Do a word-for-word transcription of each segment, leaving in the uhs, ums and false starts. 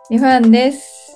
リファンです。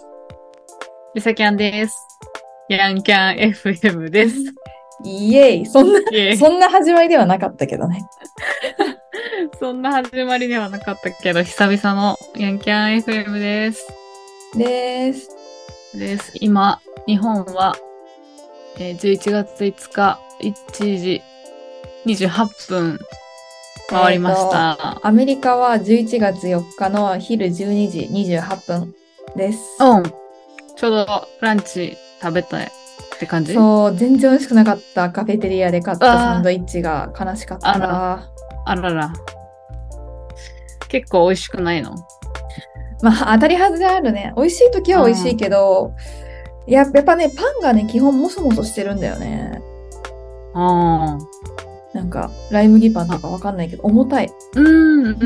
リサキャンです。ヤンキャン エフエム です。 イエーイ。そんな、 イエーイそんな始まりではなかったけどね。 そんな始まりではなかったけど、久々のヤンキャン エフエム です。 です。 です。今、日本は、えー、じゅういちがついつかいちじにじゅうはっぷん回りましえっと、 た。 アメリカはじゅういちがつよっかの昼じゅうにじにじゅうはっぷんです。 うん。ちょうどランチ食べたいって感じ。 そう、全然美味しくなかったカフェテリアで買ったサンあドイッチが悲しかっあ、あら、 た。 あらら。結構美味しくないの？ まあ、当たり外れあるね。美味しい時は美味しいけど、や、やっぱね、パンがね、基本モソモソしてるんだよね。 ああ。 なんか、ライ麦パンとかわかんないけど、重たい。 うん、うん、うん、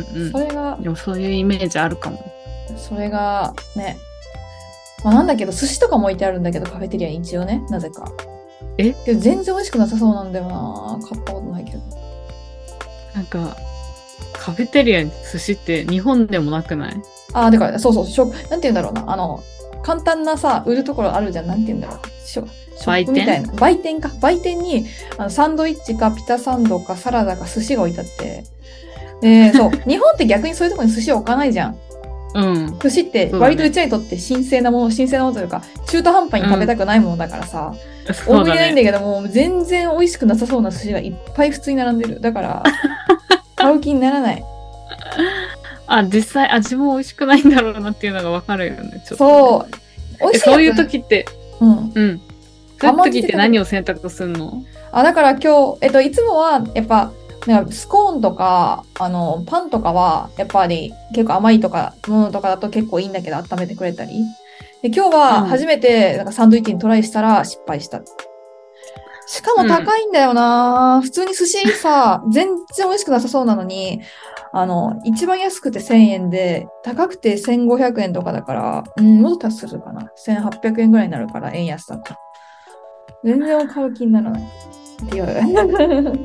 うん。 それが、 でもそういうイメージあるかも。 それがね、まあ、なんだけど、寿司とかも置いてあるんだけど、カフェテリアに一応ね、なぜか。 えけど全然美味しくなさそうなんだよな。買ったことないけど。 なんか、カフェテリアに寿司って日本でもなくない？ ああ、だから、そうそう、ショなんて言うんだろうな。あの、簡単なさ、売るところあるじゃん。なんて言うんだろう。ショ、ショッ売店？ プみたいな。売店か。売店に、あのサンドイッチかピタサンドかサラダか寿司が置いてあって。で、そう。日本って逆にそういうところに寿司置かないじゃん。 うん。 寿司ってそうだね。 割とうちらにとって神聖なもの、神聖なものというか、中途半端に食べたくないものだからさ、 うん。 大食いないんだそうだね。 けども、全然美味しくなさそうな寿司がいっぱい普通に並んでる。だから、買う気にならない。 あ、実際味も美味しくないんだろうなっていうのがわかるよね、ちょっとね。 そう。美え、 味しいやつ、 そういう時って、 うん。 うん。そういう甘んじて食べる。 時って何を選択するの？ あ、だから今日、えっと、いつもは、やっぱ、なんかスコーンとか、あの、パンとかは、やっぱり結構甘いとか、ものとかだと結構いいんだけど、温めてくれたり。で、今日うん。 は初めて、なんかサンドイッチにトライしたら失敗した。しかもうん。 高いんだよな。普通に寿司さ、全然美味しくなさそうなのに、あの、一番安くてせんえんで、高くてせんごひゃくえんとかだから、うん、もっと達するかな。せんはっぴゃくえんぐらいになるから、円安だと。全然買う気にならない。っていう。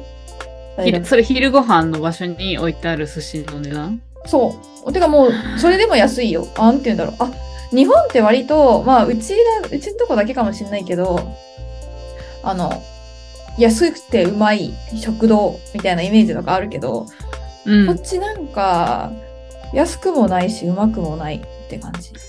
大昼、 学。 それ昼ご飯の場所に置いてある寿司の値段？ そう。てかもう、それでも安いよ。あ、なんて言うんだろう。あ、日本って割と、まあ、うちら、うちのとこだけかもしれないけど、あの、安くてうまい食堂みたいなイメージとかあるけど、こっうん。 ちなんか、安くもないし、うまくもないって感じ。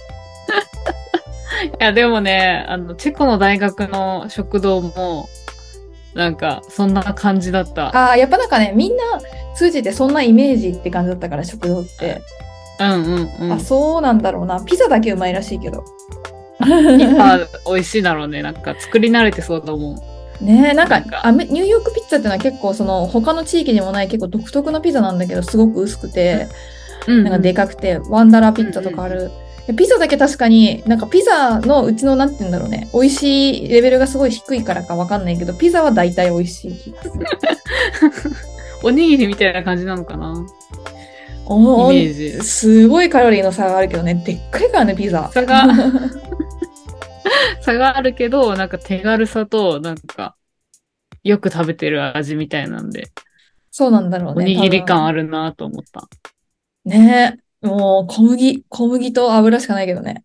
いや、でもね、あの、チェコの大学の食堂も、なんか、そんな感じだった。 ああ、やっぱなんかね、みんな通じてそんなイメージって感じだったから、食堂って。 うんうんうあ、 ん。 そうなんだろうな。ピザだけうまいらしいけど。 ピザ美味しいだろうね。なんか作り慣れてそうだもねえ、なんん。なかんか、 アメニューヨークピッツァっていうのは結構その他の地域にもない結構独特なピザなんだけど、すごく薄くて、なんかでうんうん。 かくて、ワンダラーピうんッツァとかあうんる。でピザだけ確かに、なんかピザのうちのなんて言うんだろうね、美味しいレベルがすごい低いからかわかんないけど、ピザは大体美味しい気がする。 おにぎりみたいな感じなのかな？イおー、 メージ。 すごいカロリーの差があるけどね、でっかいからね、ピザ。 差が、差があるけど、なんか手軽さと、なんか、よく食べてる味みたいなんで、 そうなんだろうね、 おにぎり感あ多分。 るなと思った。 ねえ、もう小麦、小麦と油しかないけどね。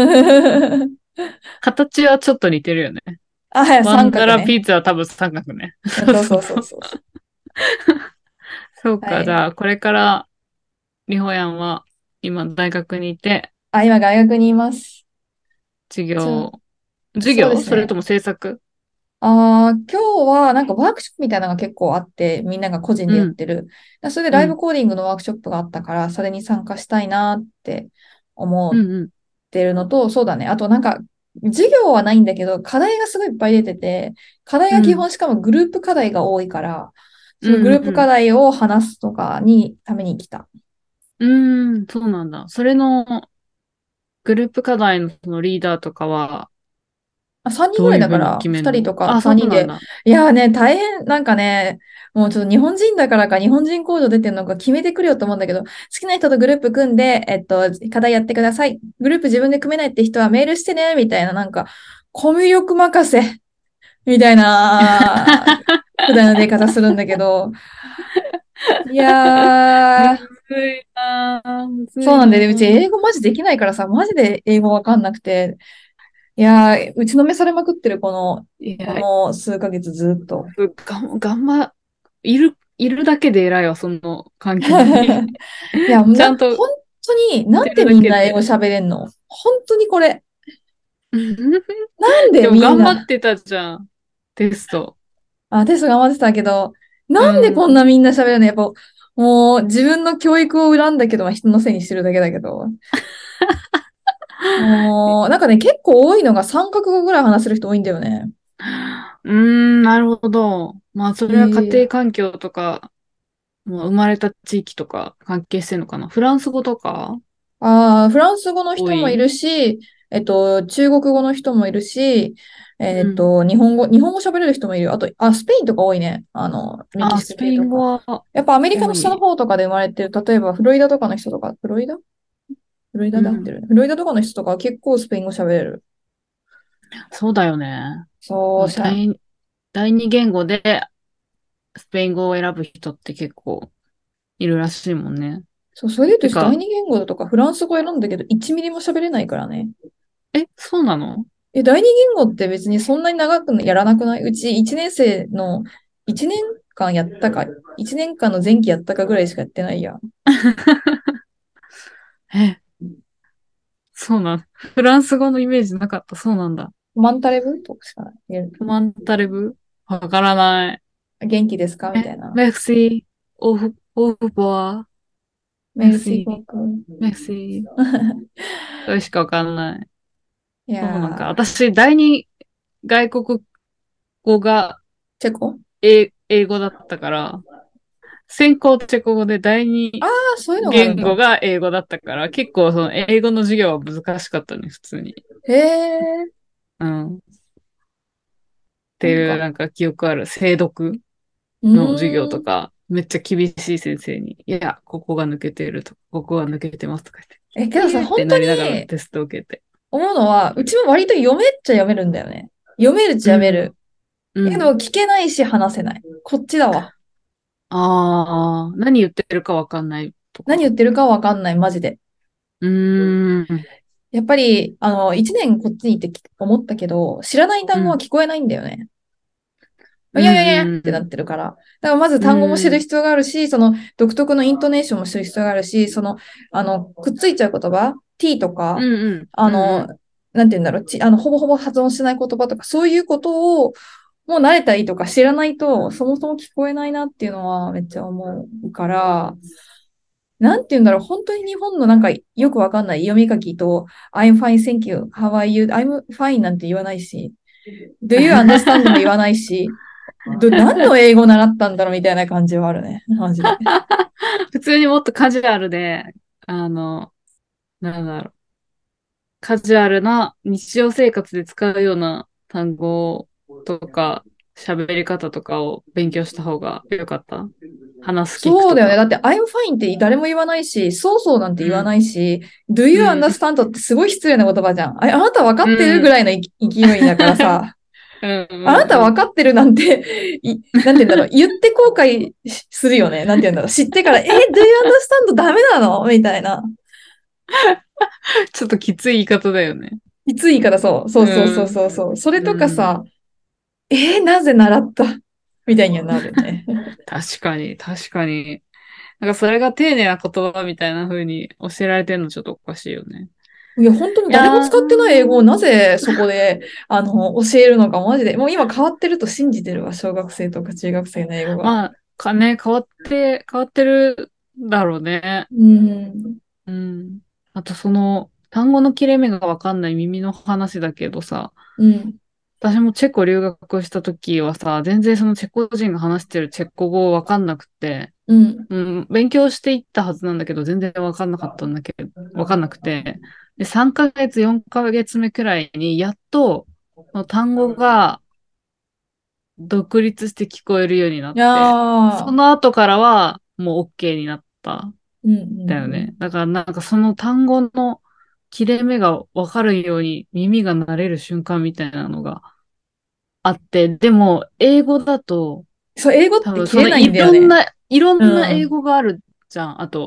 形はちょっと似てるよね。 あ、はい、 ワンダラ三角ね。 ピザは多分三角ね。そうそうそうそうそう。 そうそう。 そうか、じはい。 ゃあ、これから、りほやんは、今、大学にいて、 あ、今、大学にいます。 授ちょ、 業、授そうですね。 業それとも制作？ ああ、今日はなんかワークショップみたいなのが結構あって、みんなが個人でやっうん、 てる。だそれでうん、 ライブコーディングのワークショップがあったから、それに参加したいなって思っうん、うん、 てるのと、そうだね。あとなんか、授業はないんだけど、課題がすごいいっぱい出てて、課題うん、 が基本しかもグループ課題が多いから、そのグうん、 ループ課うん。 題を話すとかに、ために来た。 うーん、そうなんだ。それのグループ課題のそのリーダーとかは、 あ、さんにんぐらいどういうふうにだから、2 決めるの？ 人とかあ、そさんにんで。 うなんだ。 いやーね、大変、なんかね、もうちょっと日本人だからか、日本人コード出てるのか決めてくるよと思うんだけど、好きな人とグループ組んで、えっと、課題やってください。グループ自分で組めないって人はメールしてね、みたいな、なんか、コミュ力任せ、みたいな、普段の出方するんだけど、いやー、 むずいなぁ、むずいそうなんで、うちなぁ。 英語マジできないからさ、マジで英語わかんなくて、いやー、打ちのめされまくってる、この、こいや、 の数ヶ月ずっと。 がん、がんま、いる、いるだけで偉いわ、その環境に。 いや、な、 ちゃんと本当に、なんでしてるだみんな英語けで。 喋れんの？本当にこれ。なんででも頑張みんな、 ってたじゃん、テスト。 あ、テスト頑張ってたけど、 うなんでこんん。 なみんな喋るの？やっぱ、もう自分の教育を恨んだけど、まあ、人のせいにしてるだけだけど。もう、なんかね、結構多いのがさんカ国語ぐらい話せる人多いんだよね。 うーん、なるほど。まあ、それは家庭ええ、 環境とか、もう生まれた地域とか関係してんのかな。フランス語とかああ、フランス語の多い？ 人もいるし、えっと、中国語の人もいるし、えうん。 っと、日本語、日本語喋れる人もいる。あと、あ、スペインとか多いね。あの、メキあ、 シコスペイン語系とか。 はやっぱアメリカの下の多い。 方とかで生まれてる、例えばフロリダとかの人とか、フロリダフロリうん。 ダで合ってる？フロリダとかの人とかは結構スペイン語喋れる。 そうだよね。 そう、 もうしゃ、 第、第二言語でスペイン語を選ぶ人って結構いるらしいもんね。 そう、それで言うと第てか、 二言語とかフランス語選んだけど、いちミリも喋れないからね。 え、そうなの？ え、第二言語って別にそんなに長くやらなくない？うちいちねん生のいちねんかんやったか、いちねんかんの前期やったかぐらいしかやってないや。 え、そうなん。フランス語のイメージなかった。そうなんだ。 マンタレブとかしか言える。 コマンタレブわからない。 元気ですかみたえ、 いな。 メクシー、オフ、オフボア、メメルクシー、 シー国。 メクシー。それしかわかんない。 いそうなんか。 やー、 私、第二外国語がチェコ。 英英語だったから、専攻チェコ語で第あ二あー、そういうのがあるんだ。 言語が英語だったから、結構その英語の授業は難しかったね、普通に。 へえ、 うん。っていうなんか、 なんか記憶ある。精読うの授業ーん。 とか、めっちゃ厳しい先生に、いや、ここが抜けてるとか、ここが抜けてますとかえ、けどさ、 言って、えーって本当なりながらにテストを受けて。 思うのは、うちも割と読めっちゃ読めるんだよね。読めるっちうん。 ゃ読める。けど、 うん。 聞けないし話せない。こっちだわ。 ああ、何言ってるかわかんないとか。 何言ってるかわかんない、マジで。 うーん。 やっぱり、あの、一年こっちにいてき思ったけど、知らない単語はうん。 聞こえないんだよね。いうやいやいやっん。 てなってるから。だからまずう単語も知るん。 必要があるし、その独特のイントネーションも知る必要があるし、その、あの、くっついちゃう言葉、t とうか、 ん。うん。うあの、 ん。 なんて言うんだろう、ち、あの、ほぼほぼ発音しない言葉とか、そういうことを、もう慣れたりとか知らないと、そもそも聞こえないなっていうのはめっちゃ思うから、なんて言うんだろう、本当に日本のなんかよくわかんない読み書きと、I'm fine, thank you, how are you, I'm fine なんて言わないし、do you understand も言わないし、ど、何の英語習ったんだろうみたいな感じはあるね。マジで。 普通にもっとカジュアルで、あの、なんだろう。カジュアルな日常生活で使うような単語とか喋り方とかを勉強した方が良かった。話す聞くそうだよね。だとか。 って I'm fine って誰も言わないし、そうそうなんて言わなうん。 いし、do you うん。 understand ってすごい失礼な言葉じゃん。あ、あなた分かうってるぐん。 らいのい勢いだからさ、 うん。 あなたうん。 分かってるなんて、い、なんて言うんだろう。言って後悔しするよね。なんて言うんだろう。知ってから、え、do you understand ダメなのみたいな。 ちょっときつい言い方だよね。 きついからそう。そうそうそううん。 そうそう。それうとかん。 さ、えーなぜ習ったみたいにはなるね。 確かに、確かに。なんかそれが丁寧な言葉みたいな風に教えられてるのちょっとおかしいよね。 いや、本当にい誰もやー、 使ってない英語をなぜそこで、あの、教えるのか、マジで。もう今変わってると信じてるわ、小学生とか中学生の英語が。 まあ、かね、変わって、変わってるだろうね。 うん、 うん。あとその、単語の切れ目がわかんない耳の話だけどさ、 うん、 私もチェコ留学した時はさ、全然そのチェコ人が話してるチェコ語わかんなくて、 うん。 うん、勉強していったはずなんだけど、全然わかんなかったんだけど、わかんなくて、で、さんかげつ、よんかげつめくらいに、やっと、その単語が独立して聞こえるようにないやって、そー、 の後からはもう OK になったうん、うん、 だよね。だからなんかその単語の切れ目がわかるように耳が慣れる瞬間みたいなのがあって、でも英語だとそう、英語っ多て切れない分そのいんだよね。 ろんな、いろんな英うん、 語があるじゃん。あと、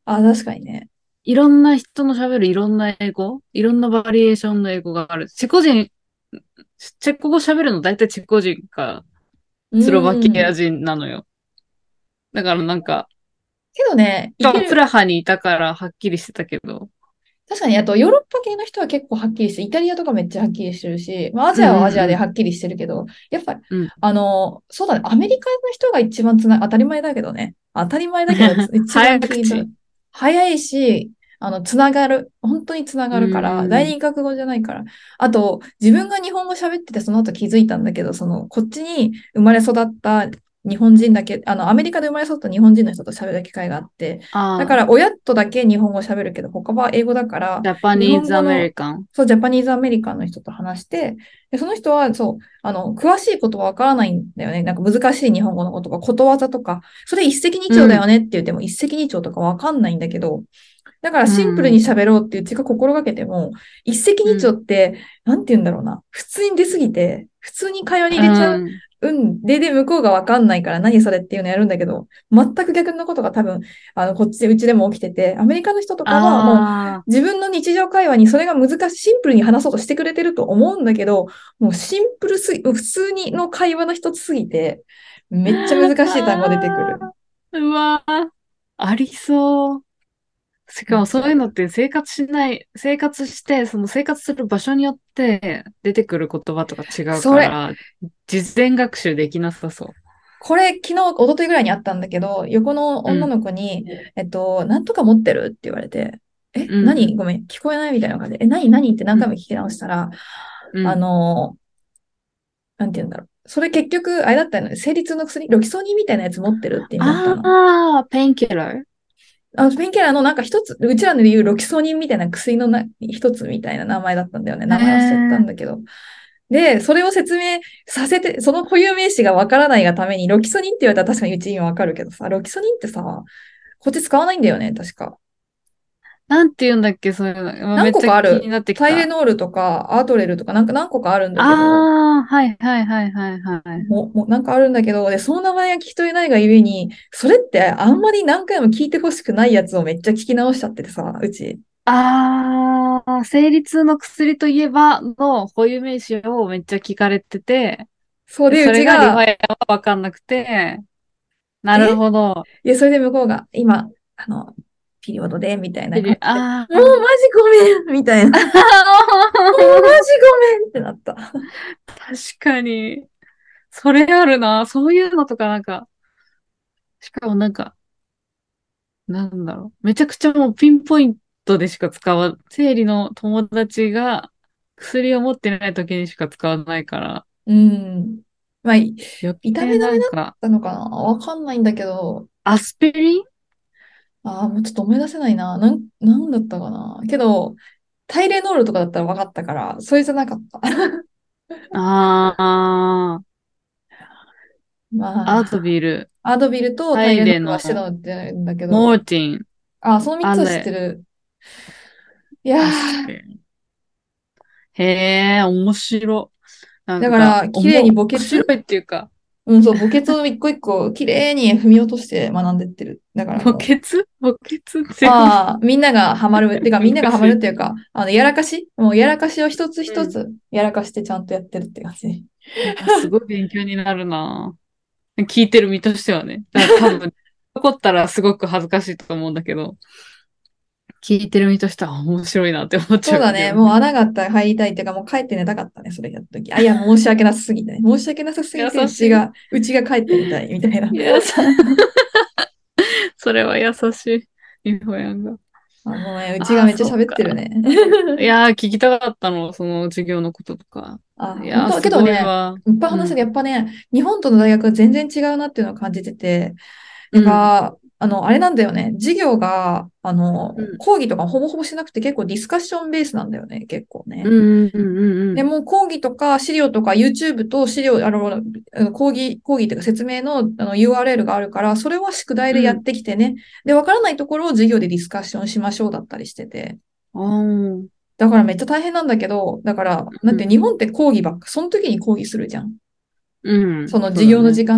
あ、確かにね。 いろんな人の喋るいろんな英語、いろんなバリエーションの英語がある。チェコ人、チェコ語喋るの大体チェコ人かうスロバキアん。 人なのよ。だからなんか、 けどね、いける。 プラハにいたからはっきりしてたけど。 確かに、あとヨーロッパ系の人は結構はっきりして、イタリアとかめっちゃはっきりしてるし、まあ、アジうんアはアジアうんうん。 ではっきりしてるけど、やっぱり、 うん。 あの、そうだね、アメリカの人が一番つな、当たり前だけどね、当たり前だけど、つ一番聞いた。 早口。 早いし、あの、つながる。本当につなうがるから、第ーん。 二外国語じゃないから。あと、自分が日本語喋ってて、その後気づいたんだけど、その、こっちに生まれ育った日本人だけ、あの、アメリカで生まれ育った日本人の人と喋る機会があって、だかああ、 ら親とだけ日本語喋るけど、他は英語だから、 ジャパ日ニーズアメ本語の、 リカン。 そう、ジャパニーズアメリカンの人と話して、で、その人は、そう、あの、詳しいことはわからないんだよね。なんか難しい日本語のことが、ことわざとか、それ一石二うん。 鳥だよねって言っても一石二鳥とかわかんないんだけど、だからうシンプルにん。 喋ろうってうちが心がけても、一石二うん。 鳥って、なんて言うんだろうな。普通に出すぎて、普通に会話にう入れちゃう。 ん。 うん。で、で、向こうがわかんないから何それっていうのやるんだけど、全く逆のことが多分、あの、こっちで、うちでも起きてて、アメリカの人とかはもうあ自分の日常会話にそれが難しい、シンプルに話そうとしてくれてると思うんだけど、もうシンプルすぎ、普通にの会話の一つすぎて、めっちゃ難しい単語出てくる。 あ。うわー、ありそう。しかもめっちゃある。 そういうのって生活しない、生活して、その生活する場所によって出てくる言葉とか違うそれ、 から、事前学習できなさそこれ、昨日、一昨日ぐらいにあったんだけど、横のう。う女ん。 の子に、えっと、なんとか持ってるって言われて、え、 うん。 何ごめん、聞こえないみたいな感じで、え、何何って何うん。 回も聞き直したら、あうん。 の、なんて言うんだろう。それ結局、あれだったのね、生理痛の薬、ロキソニンみたいなやつ持ってるって意味だったあの。 あ、ペンキラー。 あの、ペンキラーのなんか一つ、うちらで言うロキソニンみたいな薬のな一つみたいな名前だったんだよね。 へ名前忘れたんえ。 だけど。で、それを説明させて、その固有名詞がわからないがために、ロキソニンって言われたら確かにうち今わかるけどさ、ロキソニンってさ、こっち使わないんだよね、確か。 なんて言うんだっけ、そういうの。今め何っちゃ個かある。 気になってきタイレた。 ノールとか、アートレルとか、なんか何個かあるんだけど、 ああ、はいはいはいはいはい。 もう、もうなんかあるんだけど、で、その名前が聞き取れないがゆえに、それってあんまり何回も聞いてほしくないやつをめっちゃ聞き直しちゃっててさ、うち。 ああ、生理痛の薬といえばの固有名詞をめっちゃ聞かれてて、 そうで、うでそれがリフちが、 ァイアはわかんなくて、なえるほど。 いや、それで向こうが、今、あの、ピリオドで、みたいなで感じで、 ああ。 もうマジごめんみたいな。もうマジごめんってなった。 確かに。それあるな。そういうのとかなんか、しかもなんか、なんだろう。めちゃくちゃもうピンポイントでしか使わ、生理の友達が薬を持ってない時にしか使わないから、 うん。まあ、い余計痛め止めだっなんか、 たのかなわかんないんだけど、 アスピリン。 ああ、もうちょっと思い出せないな。なん、なんだったかな。けど、タイレノールとかだったら分かったから、それじゃなかった。 ああ、アドまあ、 ビル、 アドビルとタイレノータイレのルはしてたんだけモーど、 ティン、 あ、そのみっつは知ってあれ、 る。いやアスピー、 リン。へえ、面白。なんか、 だから、綺麗におも、 墓穴面白いっていうか、 うん、そう、墓穴を一個一個綺麗に踏み落として学んでってる。だから墓もう、 穴墓穴って呼ぶ。 ああ、みんながハマる。てか、みんながハマるっ昔。 ていうか、あの、やらかしもうやらかしを一つうん。 一つやらかしてちゃんとやってるって感じ。 いや、すごい勉強になるな。聞いてる身としてはね。だから多分、残ったらすごく恥ずかしいと思うんだけど、聞いてる身としては面白いなって思っちゃうそうだね。もうけどね。 穴があったら入りたいっていうか、もう帰って寝たかったね、それやった時。あ、いや、申し訳なさすぎてね。申し訳なさすぎて、 優しい。 うちが、うちが帰って寝たい、みたいな。 いや、そそれは優しい。みほやんが。 あ、ごめん、うちがああ、 めっちゃそっか。 喋ってるね。 いやー、聞きたかったの、その授業のこととか。 あ、 いやー、 本当けすどね、 ごいわ。 いっぱい話せる。やうん。 っぱね、日本との大学は全然違うなっていうのを感じてて、やっうん。 ぱ、あの、あれなんだよね。授業が、あの、 うん。 講義とかほぼほぼしなくて結構ディスカッションベースなんだよね、結構ね。 うん。うん。うん。うん。 でも、講義とか資料とか YouTube と資料、あの、あの講義、講義というか説明の、あの ユーアールエル があるから、それは宿題でやっうん。 てきてね。で、わからないところを授業でディスカッションしましょうだったりしてて。 あー。 だからめっちゃ大変なんだけど、だから、なんて日うん。 本って講義ばっか、その時に講義するじゃん。 うん。 その授業のそうだね。 時間でね。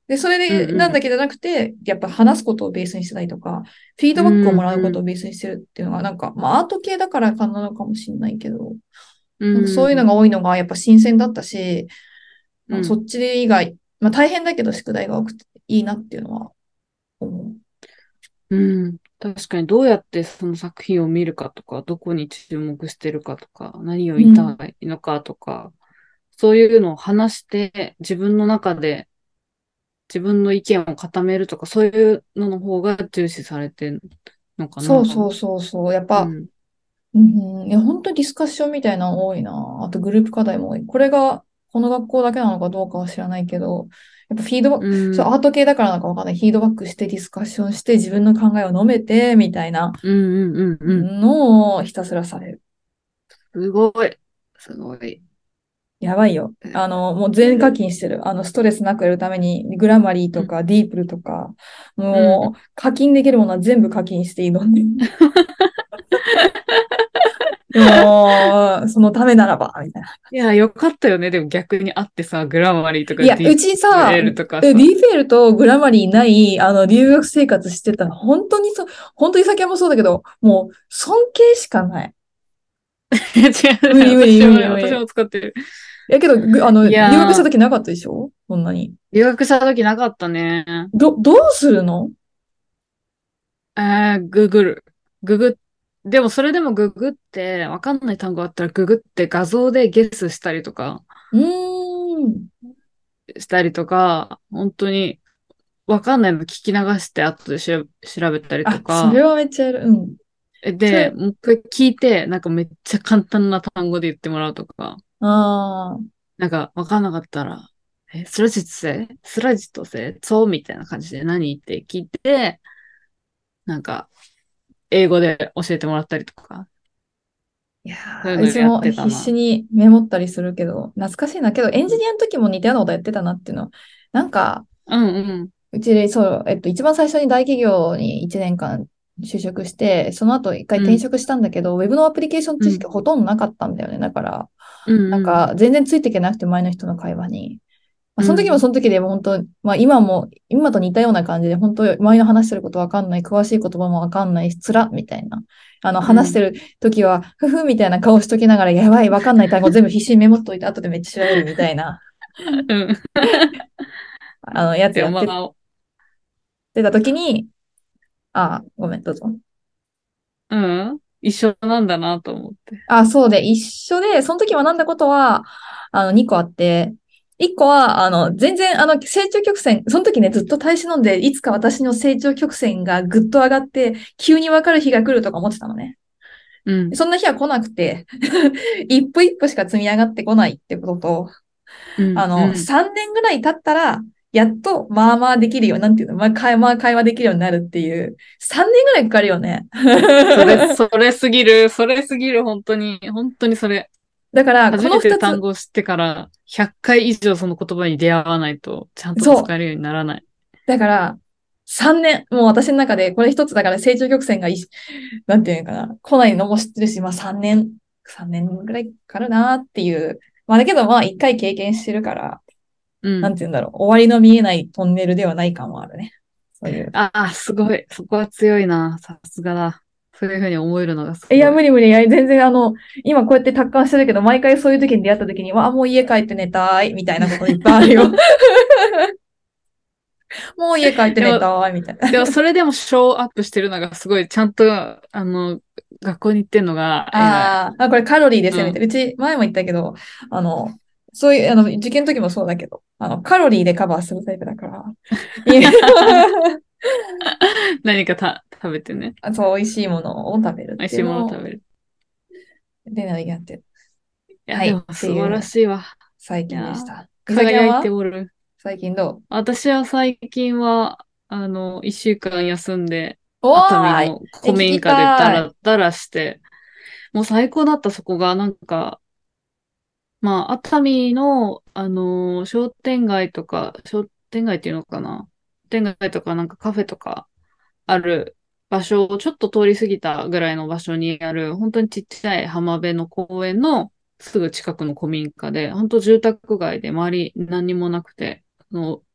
で、それで、なんだうんけじゃなくて、やっぱ話すことをベースにしてたりとか、フィードバックをもうん。 らうことをうんベースにしてるっていうのが、なんか、まあアート系だからかなのかもしれないけど、 うなんかそういうのん。 が多いのがやっぱ新鮮だったし、 うん。 なんかそっち以外、まあ大変だけど宿題が多くていいなっていうのは思う。 うん。確かにどうやってその作品を見るかとか、どこに注目してるかとか、何を言いたうん。 いのかとか、そういうのを話して自分の中で自分の意見を固めるとか、そういうのの方が重視されてるのかな。 そうそうそうそう。やっぱ、 うん。 うん、いや、本当にディスカッションみたいなの多いな。あとグループ課題も多い。これが、この学校だけなのかどうかは知らないけど、やっぱフィードバッうク、そう、 ん。 アート系だからなのかわかんない。フィードバックしてディスカッションして自分の考えを述べて、みたいなうんうんうんうん。 のをひたすらされる。 すごい。すごい。 やばいよ。 えあの、もう全課金してる。あの、ストレスなくやるために、グラマリーうん。 とか、ディープルとか、 うん。 もう、課金できるものは全部課金して挑んで。でも、そのためならば、みたいな。 いや、よかったよね。でも逆にあってさ、グラマリーとかいや、 ディーうちさ、 プエールとかディさ。 ーフェルとグラマリーない、あの、留学生活してたの、本当にそう、本当に酒もそうだけど、もう、尊敬しかない。 違うね。 無理無理私も、 無理無理。 私も使ってる。 いやけど、ぐあの、 い留学したやー、 時なかったでしょそんなに。 留学した時なかったね。 ど、どうするの？ えー、ググる。ググっ、でもそれでもググって、わかんない単語あったらググって画像でゲスしたりとか、 うーん。 したりとか、本当にわかんないの聞き流して後で調べ調べたりとあ、それか、 はめっちゃやる。うん。そで、 れ、 もう一回聞いて、なんかめっちゃ簡単な単語で言ってもらうとか、 ああ。 なんかわかんなかったら、え、スラジットセスラジットセそうみたいな感じで何って聞いて、なんか英語で教えてもらったりとか、 いやー、うそういうのやっちも必死てたな。 にメモったりするけど、懐かしいな。けど、エンジニアの時も似たようなことやってたなっていうの。なんか、 うんうん。 うちで、そう、えっと、一番最初に大企業にいちねんかん就職して、その後一回うん。 転職したんだけど、ウェブのアプリケーション知識うん。 ほとんどなかったんだよね。だから、なんうんか、全然ついていけなくて、前の人の会話に。まあ、 うん。 その時もうん。 その時でも本当、まあ今も、今と似たような感じで、本当、周りの話してることわかんない、詳しい言葉もわかんない、つら、みたいな。あの、 うん。 話してる時は、ふふみたいな顔しときながら、やばい、わかんない単語全部必死にメモっといて、後でめっちゃ調べるみたいな、 うん。 あの、やつでもやってまあ、 てた時に、あ、ごめん、どうぞ。 うん。一緒なんだなと思って。 あ、そうで、一緒で、その時学んだことは、あの、にこあって、いっこは、あの、全然、あの、成長曲線、その時ね、ずっと耐え忍んで、いつか私の成長曲線がぐっと上がって、急にわかる日が来るとか思ってたのね。 うん。 そんな日は来なくて、一歩一歩しか積み上がってこないってことと、 うん。うあの、 ん。 さんねんぐらい経ったら、やっと、まあまあできるよ。なんていうの、まあ、会まあ会話できるようになるっていう。さんねんぐらいかかるよね。 それ、それすぎる。それすぎる。本当に。本当にそれ。 だから、こ初めての二つ、 単語を知ってからひゃっかい以上その言葉に出会わないとちゃんとそう。 使えるようにならない。 だから、さんねん、もう私の中で、これ一つだから成長曲線がいなんていうのかな、来ないのも知ってるし、まあさんねん、さんねんぐらいかかるなっていう。まあだけどまあ一回経験してるから、 うん。 なんていうんだろう、終わりの見えないトンネルではない感もあるね。そういう。 ああ、すごい。そこは強いな。さすがだ。そういうふうに思えるのがすいや、 ごい。 無理無理。いや、全然あの、今こうやって達観してるけど、毎回そういう時に出会った時に、わあ、もう家帰って寝たい、みたいなこといっぱいあるよ。もう家帰ってでも、 寝たい、みたいな。 でもそれでもショーアップしてるのがすごい、ちゃんと、あの、学校に行ってんのが偉い。 あーあ、これカロリーでうん。 攻めてる。うち、前も言ったけど、あの、そういう、あの、受験の時もそうだけど、あの、カロリーでカバーするタイプだから。いや何かた食べてね。 そう、美味しいものを食べるってい美味しいうのを、 もの食べる。 で、やってる。 いや、 はい。 でもって素晴らいうしいわ。 最いや、 近でした。みさきゃん輝いてはおる。 最近どう？ 私は最近は、あの、一週間休んで、 お熱海ーいのえ、聞き古民家でダたい。 ラダラして、もう最高だったそこが、なんか、まあ、熱海の、あのー商店街とか、商店街っていうのかな、商店街とかなんかカフェとかある場所をちょっと通り過ぎたぐらいの場所にある、本当にちっちゃい浜辺の公園のすぐ近くの古民家で、本当住宅街で周り何にもなくて、あの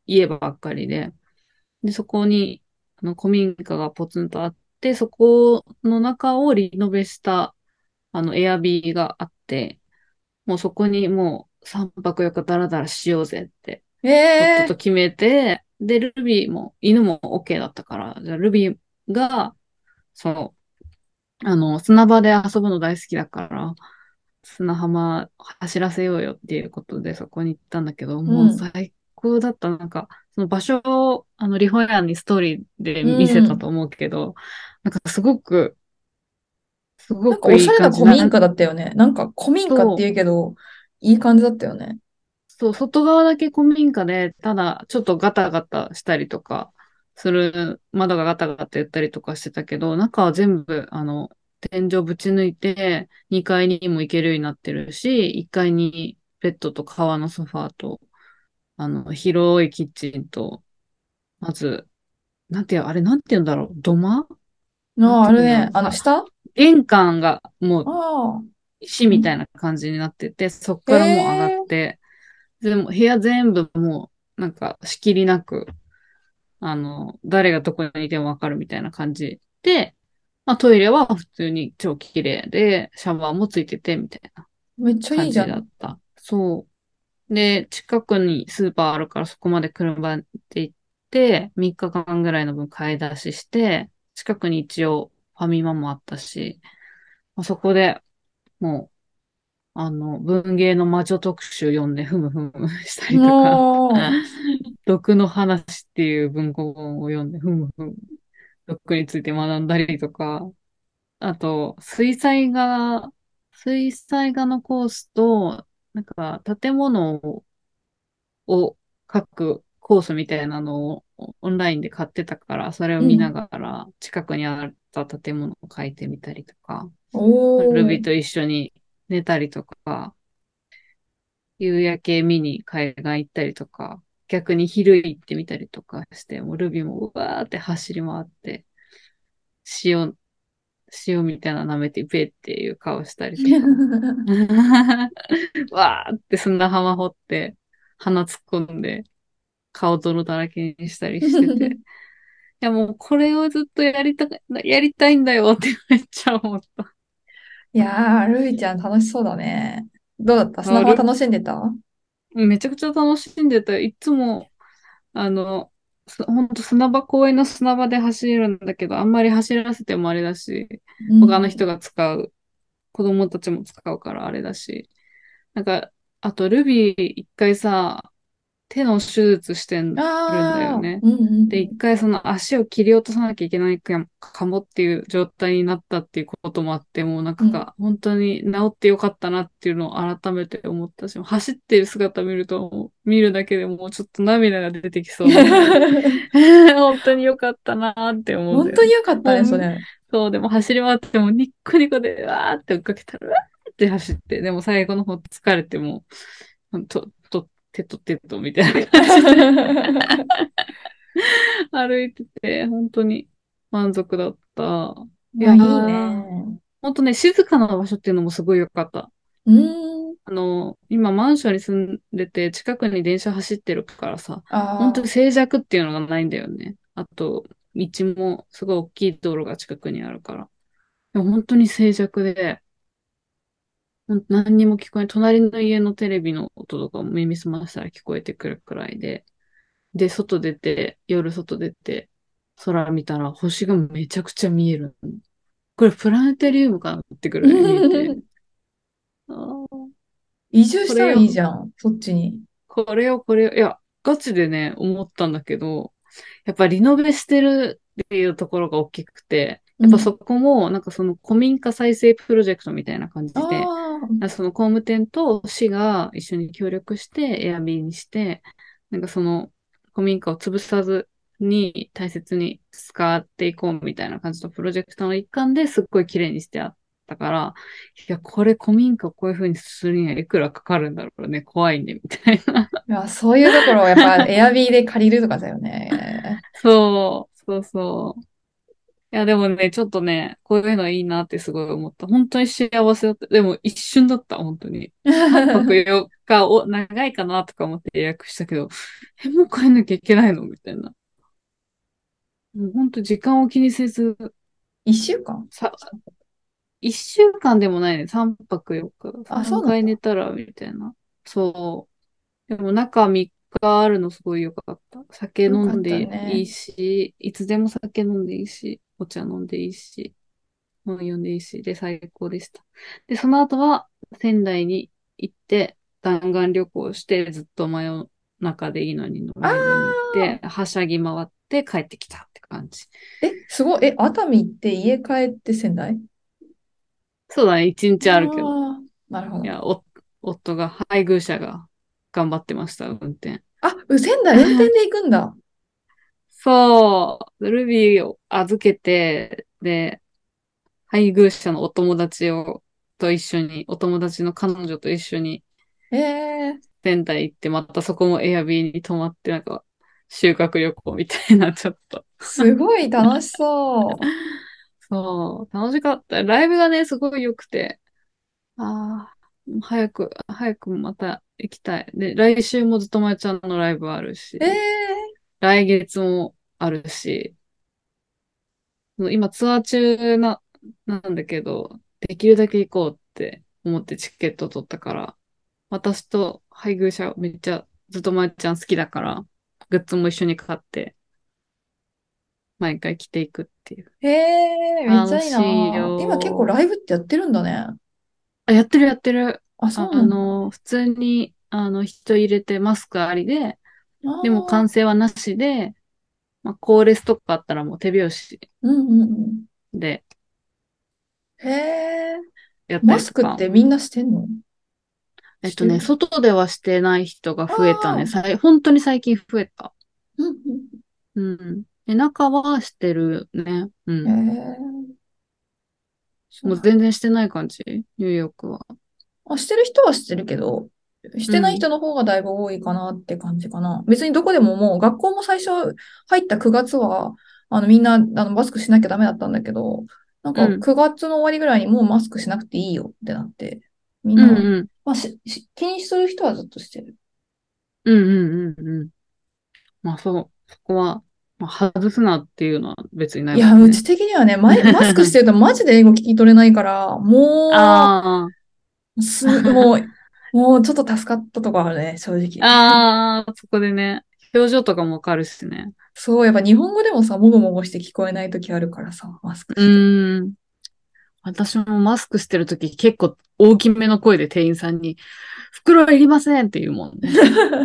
家ばっかりで、で、そこに、あの、古民家がポツンとあって、そこの中をリノベした、あの、エアビーがあって、もうそこにもうさんぱくよっかダラダラしようぜって、夫とええ決めて、で、ルビーも、犬も OK だったから、じゃあルビーが、そう、あの、砂場で遊ぶの大好きだから、砂浜走らせようよっていうことでそこに行ったんだけど、 ー、 もううん。 最高だった。なんか、その場所を、あの、リホヤンにストーリーで見せうん。 たと思うけど、なんかすごく、すごなんかおしゃれなくいい感じ。なん古民家だったよね。なんか古民家ってと、 言うけど、いい感じだったよね。 そう、外側だけ古民家で、ただ、ちょっとガタガタしたりとか、する、窓がガタガタ言ったりとかしてたけど、中は全部、あの、天井ぶち抜いて、にかいにも行けるようになってるし、いっかいにベッドと革のソファーと、あの、広いキッチンと、まず、なんていう、あれ、なんて言うんだろう、土間ああ、 なんてあるね。 言うんだろう。 あの、 は、 下玄関がもあうあ。 石みたいうん。 な感じになってて、そっへからもう上がっえ。 て、でも部屋全部もう、なんか仕切りなく、あの、誰がどこにいてもわかるみたいな感じで、まあトイレは普通に超綺麗で、シャワーもついてて、みたいなめっちゃい感じだいじゃん。 った。そう。で、近くにスーパーあるからそこまで車で行って、みっかかんぐらいの分買い出しして、近くに一応ファミマもあったし、まあそこでもう、あの、文芸の魔女特集読んでふむふむしたりとか、 も毒の話っていう文庫本を読んでふむふむ、毒について学んだりとか、あと、水彩画、水彩画のコースと、なんか、建物をを描くコースみたいなのをオンラインで買ってたから、それをう、う見なん。 がら近くにあった建物を描いてみたりとか、ルおー。 ビーと一緒に寝たりとか、夕焼け見に海岸行ったりとか、逆に昼行ってみたりとかして、もうルビーもうわーって走り回って、塩、塩みたいなの舐めてペーっていう顔したりとか、わーって砂浜掘って、鼻突っ込んで、顔泥だらけにしたりしてて、いやもうこれをずっとやりたか、やりたいんだよってめっちゃ思った。 いやー、ルイちゃん楽しそうだね。どうだった砂ある、 浜楽しんでた？ めちゃくちゃ楽しんでた。いつも、あの、すほんと砂場、公園の砂場で走るんだけど、あんまり走らせてもあれだし、 うん。 他の人が使う、子供たちも使うからあれだし。なんか、あとルビー一回さ、手の手術してるんだよああ、 ね。 うんうんで、 うん。 一回その足を切り落とさなきゃいけないかかもっていう状態になったっていうこともあって、もうなんうん。 か本当に治ってよかったなっていうのを改めて思ったし、走ってる姿見ると、見るだけでもうちょっと涙が出てきそうなぐらい、本当によかったなって思うん本当にだよね。 よかったね、そもう、 れ。 そう、でも走り回ってもニッコニコで、わーって追っかけたら、わーって走って、でも最後の方疲れても、と、と、手と手とみたいな感じで歩いてて、本当に満足だった。いやまあ、いいー、 ね。 本当ね、静かな場所っていうのもすごい良かった。 うーん。 あの、今マンションに住んでて、近くに電車走ってるからさ、本当にああ、 静寂っていうのがないんだよね。あと、道もすごい大きい道路が近くにあるから。でも本当に静寂で、ほん何にも聞こえない。隣の家のテレビの音とかも耳澄ましたら聞こえてくるくらいで、で、外出て、夜外出て、空見たら星がめちゃくちゃ見える。これプラネタリウムかなってぐらい見えて。あー移住したらいいこれよ、 じゃん、そっちに。 これよ、これよ。いや、ガチでね、思ったんだけど、やっぱリノベしてるっていうところが大きくて、 うん。 やっぱそこも、なんかその古民家再生プロジェクトみたいな感あじで、 あ、 その工務店と市が一緒に協力して、エアビーにして、なんかその古民家を潰さずに大切に使っていこうみたいな感じのプロジェクトの一環ですっごい綺麗にしてあったから、いや、これ古民家こういう風にするにはいくらかかるんだろうね、怖いね、みたいな。 いや、そういうところをやっぱエアビーで借りるとかだよね。 そう、そうそう。 いや、でもね、ちょっとね、こういうのいいなってすごい思った。本当に幸せだった。でも一瞬だった、本当に。さんぱくよっかを長いかなとか思って予約したけど、え、もう帰んなきゃいけないのみたいな。もう本当時間を気にせず、 一週間。 さ、一週間でもないね。さんぱくよっか。 あ、そ 3 うなんだ。 回寝たら、みたいな。そう。でも中みっかあるのすごい良かった。酒飲よかったんでいいね。 し、いつでも酒飲んでいいし、お茶飲んでいいし。本読んでいいし、で、最高でした。で、その後は仙台に行って、弾丸旅行して、ずっと真夜中でいいのにのあライブに行って、 あ、 はしゃぎ回って帰ってきたって感じ。 え、すごい。え、熱海行って家帰って仙台？ そうだね、一日あるけど。 ああー、なるほど。 いや、お、夫が、配偶者が頑張ってました、運転。 あ、う仙台運転で行くんだ。 そう、ルビーを預けて、で、配偶者のお友達を、と一緒に、お友達の彼女と一緒にええ、 仙台行って、またそこもエアビーに泊まって、なんか、修学旅行みたいな、ちょっと。 すごい楽しそそう、楽しかった。ライブがね、すごい良くて、ああ、早く、早くまた行きたい。で、来週もずっとまゆちゃんのライブあるう。えし、 え、 来月もあるし、今ツアー中な、なんだけど、できるだけ行こうって思ってチケット取ったから、私と配偶者めっちゃずっとまゆちゃん好きだから、グッズも一緒に買って、毎回着ていくっていう。 ええ、めっちゃいい楽しいな。今結構よ。 ライブってやってるんだね。 あ、やってるやってる。 あ、そうなんだ。 あの、普通に、あの、人入れてマスクありで、 あでもあ、 歓声はなしで、まあ、コーレスとかあったらもう手拍子うんうんうん。 でへえ、 やったマスクっりとか。 てみんなしてんの？ えっとね、 してる？ 外ではしてない人があ増えたね。 あ、 さい、本当に最近増えた。 うんうんうん。で、中はしてるね。ううん。 ん。 へえ、そうもうなんだ。 全然してない感じ、ニューヨークは。 あ、してる人はしてるけど、してないうん。 人の方がだいぶ多いかなって感じかな。別にどこでももう、学校も最初入ったくがつは、あのみんなあのマスクしなきゃダメだったんだけど、なんかうん。 くがつの終わりぐらいにもうマスクしなくていいよってなって、みんうんな、 うん。 まあ、しし気にする人はずっとしてる。 うんうんうんうん。まあそう、そこは、まあ、外すなっていうのは別にないや、 いもんね。 うち的にはね、マイマスクしてるとマジで英語聞き取れないから、もあう、す、もう、もうちょっと助かったとこあるね、正直。 あ、ああ、そこでね、表情とかもわかるしね。 そう、やっぱ日本語でもさ、もごもごして聞こえないときあるからさ、マスクうしてる。 ーん。私もマスクしてるとき結構大きめの声で店員さんに、袋いりませんって言うもんね。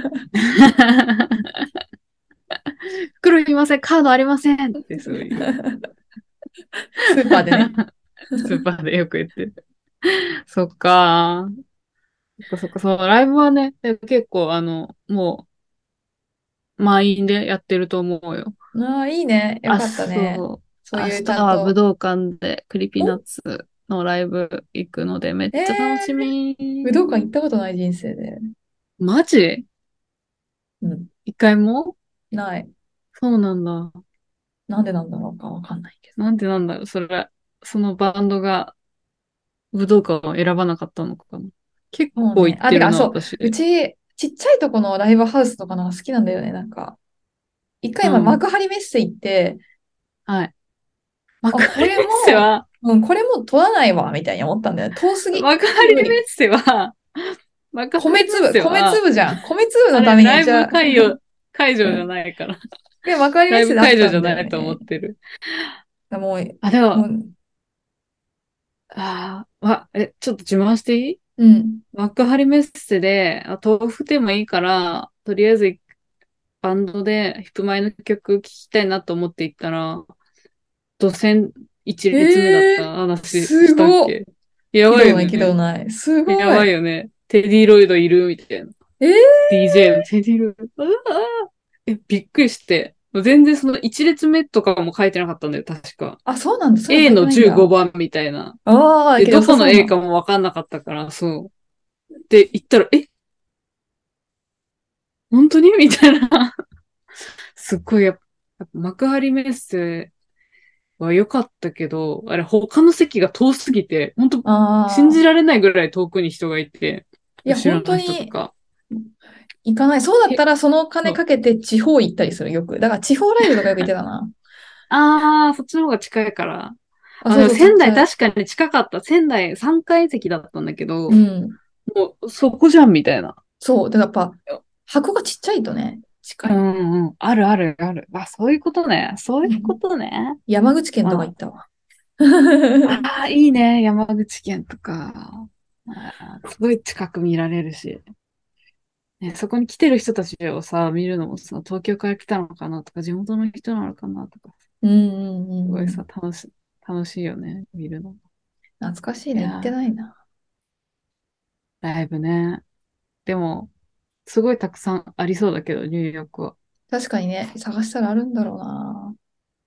袋いりません、カードありませんってそういう。 スーパーでね。 スーパーでよく言ってる。そっか。そっかそっか、そう、ライブはね、結構あの、もう満員でやってると思うよ。 ああ、いいね。よあ、 かったね。 そう。明そういうちゃ日は武んと。 道館でクリピーナッお、 ツのライブ行くのでめっえちゃ楽しー、 み。 武道館行ったことない人生で。 マジうん、 一回も。 ない。 そうなんだ。 なんでなんだろうかわかんないけど。 なんでなんだろう。それ、そのバンドが武道館を選ばなかったのかな。結そうね。あ、てか、あ、 構行ってるな、 そう。う私。 ち、ちっちゃいとこのライブハウスとかのが好きなんだよね。なんか、一回今うん。 幕張メッセ行って、 はい。幕あ、 張メッこれも、 セは、 うん、これも取らないわ、みたいに思ったんだよね。遠すぎ。 幕張マジ無理。 メッセは、幕張メッ米粒、米セは、 粒じゃん。米粒あれ、 のためにうライブちは、 会場、会場じゃうん。 ないから。 で、幕張メッライブ会場セだったんじゃないと思っだよね。 てる。 もう、 あ、でも、 もう、 あーわ、え、ちょっと自慢していい？ うん。 幕張メッセで、あ、豆腐でもいいから、とりあえずバンドでヒップマイの曲聴きたいなと思って行ったら、土線一列目だっええー、 た話すごっ。 したっけ？やばい聞いたことない、聞いたことよね。 ない。すやごい。 ばいよね。テディロイドいるみたいな。 ええディージェー のテディロイド。うわーえ、びっくりして。全然その一列目とかも書いてなかったんだよ、確か。 あ、そうなんだ。そういうの A 書いての15 ないんだ。 番みたいな。 ああ、 で、 けど良どこのさそう A な。 かもわかんなかったから、そう。で、行ったら、え、本当にみたいな。すっごいやっぱ、幕張メッセは良かったけど、あれ他の席が遠すぎて、本当信ああ、 じられないぐらい遠くに人がいて、 いや、本後ろの人と当にか。 行かない。そうだっけたらそのお金そうかけて地方行ったりする、よく。だから地方ライブとかよく行ってたな。 ああ、そっちの方が近いから。 あ、 あ、でもそうそう、ちっ仙台ちゃい。 確かに近かった。仙台さんかい席だったんだけど、 うん。 もうそこじゃんみたいな。 そう。で、やっぱ、箱がちっちゃいとね、近うい。 んうん。あるあるある。あ、そういうことね。そういうこうん。 とね。 山口県とかま行ったわ。 あ、ああ、いいね。山口県とか。あーすごい近く見られるし。ね、そこに来てる人たちをさ、見るのもさ、東京から来たのかなとか、地元の人なのかなとか、 うんうんうんうん。 すごいさ、楽し、楽しいよね、見るの。 懐かしいね。行っていやないな。 ー、ライブね。でも、すごいたくさんありそうだけど、ニューヨークは。 確かにね、探したらあるんだろうな。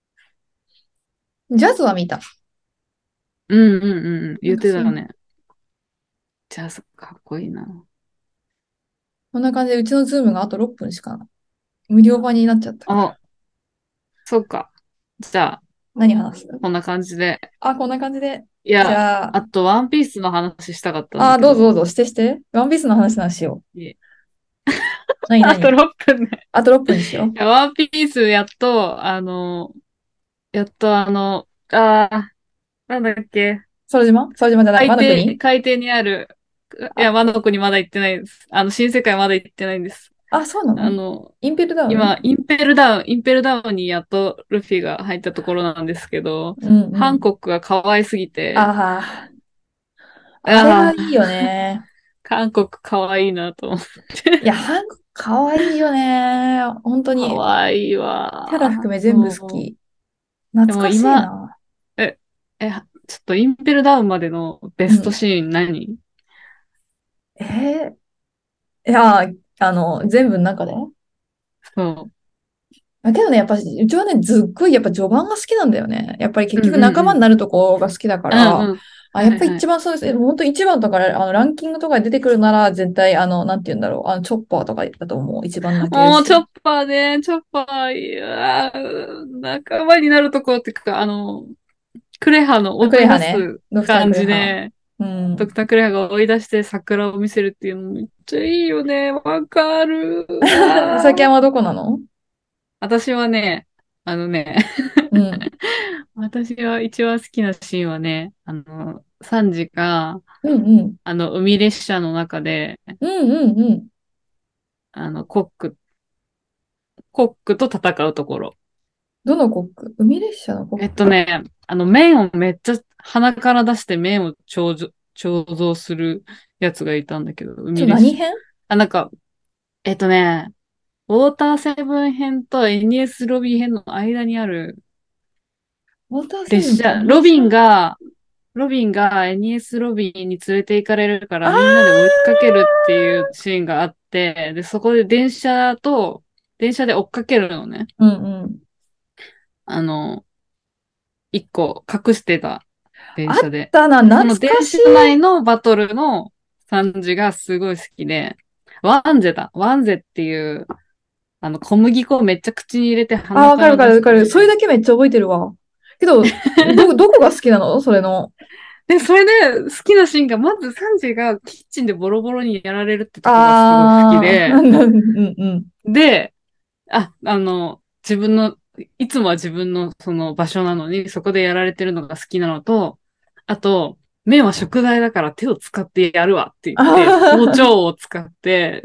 ジャズは見た。 うんうんうんうん、言っなんかそういうの。 てたね。ジャズ、かっこいいな。 こんな感じで、うちのズームがあとろっぷんしか無料版になっちゃったから。 あ、そっか。じゃあ、 何話す？ こんな感じで。 あ、こんな感じで。 いや、 じゃあ、 あと、ワンピースの話したかったんだあ、 けど。 どうぞどうぞ、してして。ワンピースの話なんしよう。 いえあと何何？ ろっぷんね。 あとろっぷんにしよう。 いや、ワンピースやっと、あの、やっとあの、あー、なんだっけ。 空島空島じゃない。 海底、 ワノ国。 海底にある、いや、 あ、 ワノ国まだ行ってないです。あの、新世界まだ行ってないんです。 あ、そうなの？ あの、 インペルダウン？ 今、インペルダウン、インペルダウンにやっとルフィが入ったところなんですけど、 うんうん。 ハンコックが可愛すぎて、 ああ、あれああ、 はいいよね。 韓国可愛いなと思って。 いや、ハンコかわいいよね。本当に。 可愛いキャラわ。 含め全部好そう。 き。 で懐かしいも今、 な。 え、え、ちょっとインペルダウンまでのベストうん。 シーン何？ えー、いや、あの、全部の中で。 そだけどね、やっぱ、うちはね、ずっごい、やっぱ序盤が好きなんだよね。やっぱり結う。うん局うんうん。 仲間になるとこが好きだかうんら、 うん。 あ、やっはいはい。 ぱ一番そうです。本当一番とか、あの、ランキングとかで出てくるなら、絶対、あの、なんて言うんだろう。あの、チョッパーとかだと思う。一番泣けるもう、チョッし。 パーね、チョッパー、いやー、仲間になるところっていうか、あの、クレハのあ、ク追い出レハね。 すドクター感クレハ。 じで、 うん。 ドクタークレハが追い出して桜を見せるっていうのめっちゃいいよね。わかる。 美咲あーはどこなの？ 私はね、あのね、 うん。 私は一番好きなシーンはね、あの、サンジが、 うんうん。 あの、海列車の中で、 うんうんうん。 あの、コック、コックと戦うところ。 どのコック？海列車のコッえっとク。 ね、あの、麺をめっちゃ鼻から出して麺を彫像、彫像するやつがいたんだけど、 ちょ、 海列車。 何編？ あ、なんか、えっとね、ウォーターセブン編と エヌエス ロビー編の間にあるウォーターセブンとエ列車、 ニエス？ ロビンが、ロビンが エヌイーエス ロビーに連れて行かれるかあらみんなで追いあかけるっていうシーンがあって、で、そこで電車と、電車で追っかけるのね。 ー、うんうん。 あの、一個隠してた電あっ車で。 たな、 で、そ懐の電車かしい。 内のバトルの感じがすごい好きで、ワンゼだ。ワンゼっていう、あの、小麦粉をめっちゃ口に入れてああ、 鼻わかるわかるわかる。 から出して、 それだけめっちゃ覚えてるわ。けど、ど、どこが好きなのそれの？ で、それで好きなシーンが、まずサンジがキッチンでボロボロにやられるってとこがすごい好きああ、 で、 うんうんうん。 で、あ、あの、自分の、いつもは自分のその場所なのに、そこでやられてるのが好きなのと、あと、麺は食材だから手を使ってやるわって言って、包あ丁を使って、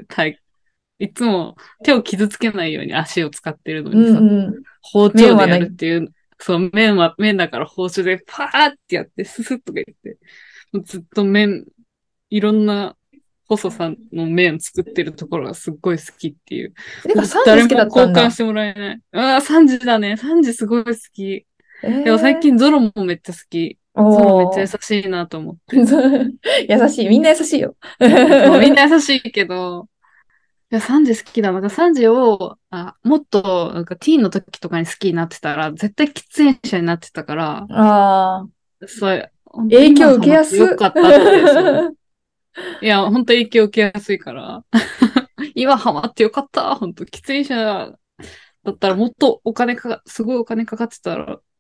たい、いつも手を傷つけないように足を使ってるのうにさ、 んうん。 包丁でやる麺はね、 っていう、そう、麺は、麺だから包丁でパーってやって、ススッとか言って、ずっと麺、いろんな細さの麺作ってるところがすっごい好きっていう。 てかもうさんじ好きだ誰もったんだ。 交換してもらえない。ああ、さんじだね。さんじすごい好き。 えでも最えー、 近ゾロもめっちゃ好き。ゾロめっちゃ優おー。 しいなと思って。 優しい。みんな優しいよ。 そう、みんな優しいけど、いや、さんじ好きだ。なんかさんじを、あ、もっと、なんかティーンの時とかに好きになってたら、絶対喫煙者になってたから、 ああ、 そう、本当影響受け今ハマってよやす。 かったって、そう。いや、本当影響受けやすいから。今ハマってよかった。本当喫煙者だったらもっとお金かか、すごいお金かかってたら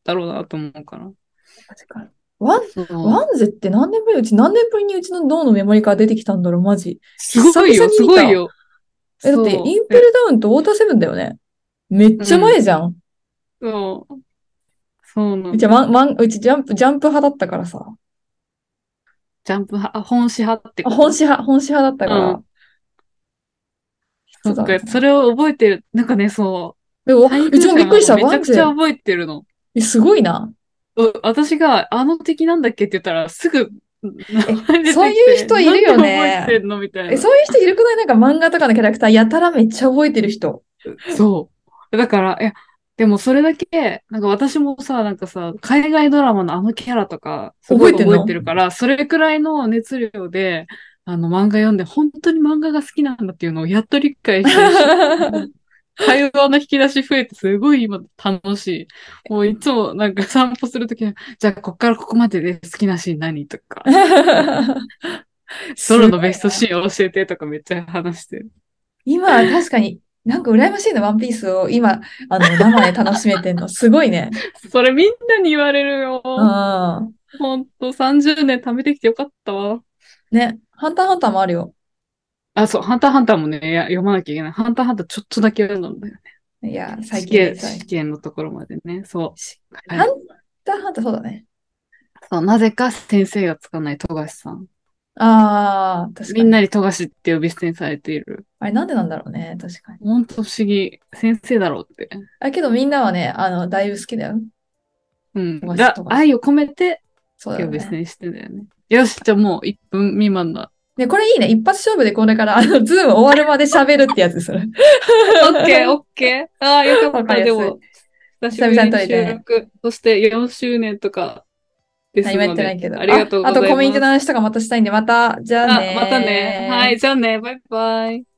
だろうなと思うから。 確かに。ワン、 そう。 ワンゼって何年ぶり、うち何年ぶりにうちの脳のメモリから出てきたんだろう、マジ。 す久々 ごいよ、すに見た。 ごいよ。 え、だって、イそう。 ンペルえ、 ダウンとウォーターセブンだよね。めっちゃうん。 前じゃん。 そう。そうなうちは、 の。 ま、まん、うちジャンプ、ジャンプ派だったからさ。 ジャンプ派、あ、本誌派ってあ、 こと？ 本誌派、本誌派だったから、 うん。 いそっか、 つだろうな。 それを覚えてる。なんかね、そう。 でも、 配うち偶者ももびっくりした。 めちゃくちゃワンゼ、 覚えてるの。 え、すごいな。 う私があの敵なんだっけって言ったらすぐ名え、 前出そういてきて、 う人いるよなんで覚えね。 てんのみたいえ、 な。 そういう人いるくない？なんか漫画とかのキャラクターやたらめっちゃ覚えてる人。 そう。だから、いや、でもそれだけ、なんか私もさ、なんかさ、海外ドラマのあのキャラとか、すごい覚え覚えてんの？ てるから、それくらいの熱量で、あの漫画読んで、本当に漫画が好きなんだっていうのをやっと理解したし、もう会話の引き出し増えて、すごい今楽しい。もういつもなんか散歩するときは、じゃあこっからここまでで好きなシーン何とか、なんかソロすごい。 のベストシーン教えてとかめっちゃ話してる。 今、確かに、なんか羨ましいの、ワンピースを今、あの、生で楽しめてんの。すごいね。 それみんなに言われるうよ。 ん。 ほんとさんじゅうねん貯めてきてよかったわ。 ね。ハンターハンターもあるよ。 あ、そう、ハンターハンターもね、いや読まなきゃいけない。ハンターハンターちょっとだけ読んだんだよね。 いや、最試験、 近めっちゃ。 試験のところまでね。そう。 ハンはい。 ターハンターそうだね。 そう、なぜか先生がつかない富樫さん。 ああ、確かに。 みんなに富樫って呼び捨てにされている。 あれなんでなんだろうね。確かに。 ほんと不思議。先生だろうって。 あ、けどみんなはね、あの、だいぶ好きだよ。 うん。 飛ばし、 が、 飛ばし。 愛を込めてそうだよね。 呼び捨てにしてんだよね。よし、じゃあもういっぷん未満だ。 ね、これいいね。一発勝負でこれから、あの、ズーム終わるまで喋るってやつする。 オッケー、オッケー。ああ、よかわった。 かりやすい。 でも、久し久々にぶりに撮れてね。 収録、そしてよんしゅうねんとかで何もやっすので、 てないけど。 ありがあ、あとうござとコミュニティのいます。 話とかまたしたいんで、また、じゃああ、またね。はい、 ねー。 じゃあね。バイバイ。